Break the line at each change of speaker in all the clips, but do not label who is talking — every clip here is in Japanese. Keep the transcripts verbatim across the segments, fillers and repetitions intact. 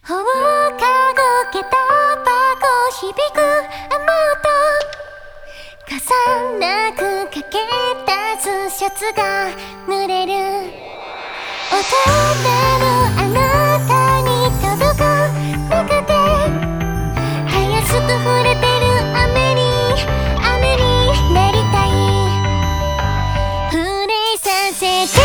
放課後けたばこ響く雨音、傘なくかけたスシャツが濡れる。大人のあなたに届く中でたやすく触れてる雨に雨になりたい。触れさせて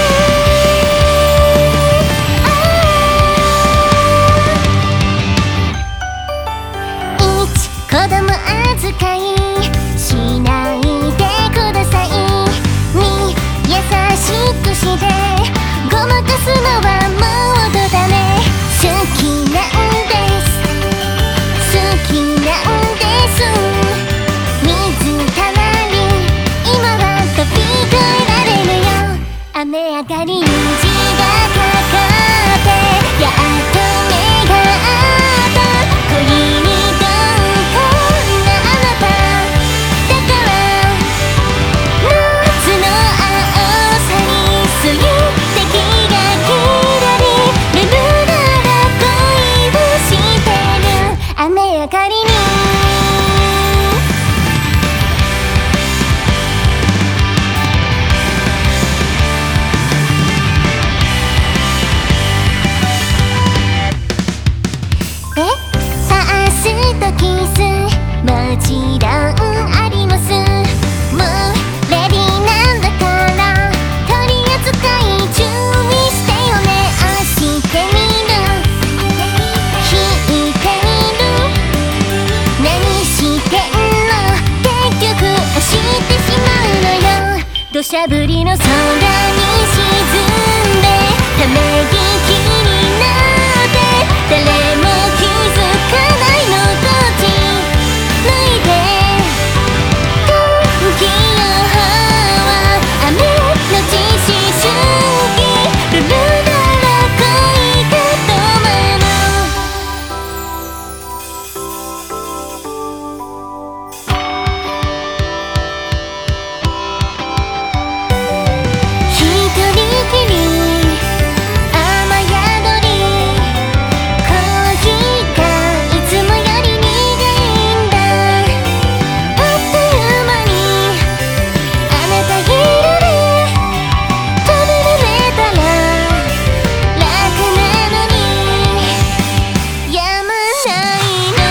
子供扱いしないでください。に優しくしてごまかすのはもうダメ。好きなんです好きなんです。水たまり今は飛び越えられるよ。雨上がり虹がかかってやっと目が合った恋にもちろんあります。もうレディーなんだから取り扱い注意してよね。押してみる引いてみる何してんの結局押してしまうのよ。土砂降りの空に沈んでため息になって誰も気づかないのこっち天気予報は雨のち思春期ルルなら恋が止まる。一人きり雨宿りコーヒーがいつもより苦いんだ。あっという間にあなたいるね。飛び出れたら楽なのにやまないの。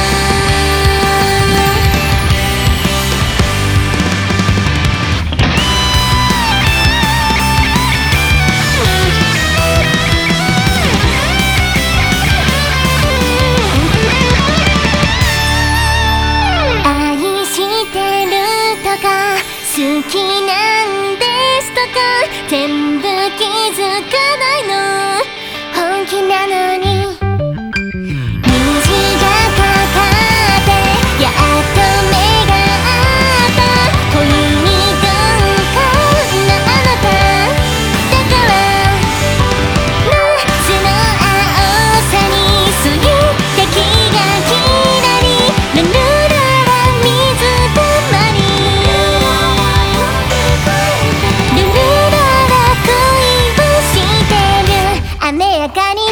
愛してるとか好きなんですとか全部気づかないの本気なのに。虹がかかってやっと目が合った恋に鈍感なあなただから夏の青さに過ぎて気がキラリルルララ水たまりルルララ恋をしてる雨上がり